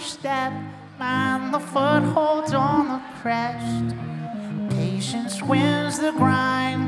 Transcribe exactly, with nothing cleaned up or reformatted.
step, mind the footholds on the crest. Patience wins the grind.